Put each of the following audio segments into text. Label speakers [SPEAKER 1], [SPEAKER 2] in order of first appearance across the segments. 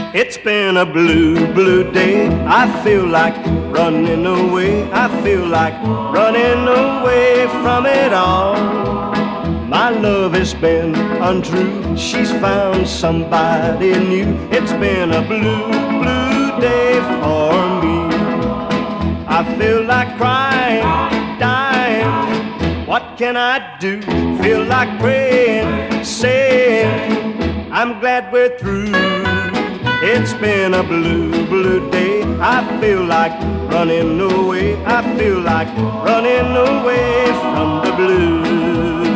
[SPEAKER 1] It's been a blue, blue day. I feel like running away. I feel like running away from it all. My love has been untrue. She's found somebody new. It's been a blue, blue day for me. I feel like crying, dying. What can I do? Feel like praying, saying, I'm glad we're through. It's been a blue, blue day. I feel like running away. I feel like running away from the blues.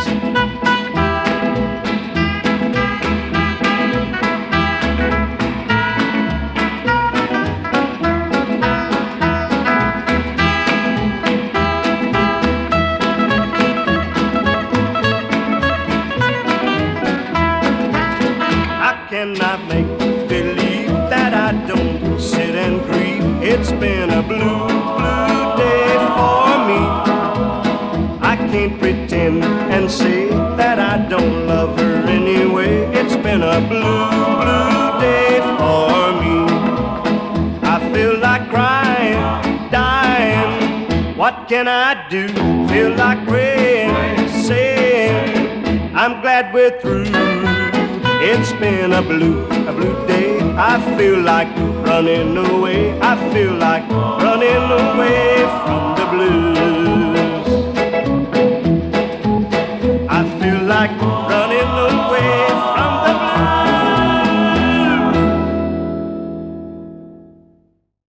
[SPEAKER 1] I cannot make believe that I don't sit and grieve. It's been a blue, blue day for me. I can't pretend and say that I don't love her anyway. It's been a blue, blue day for me. I feel like crying, dying. What can I do? Feel like praying, saying, I'm glad we're through. It's been a blue day. I feel like running away. I feel like running away.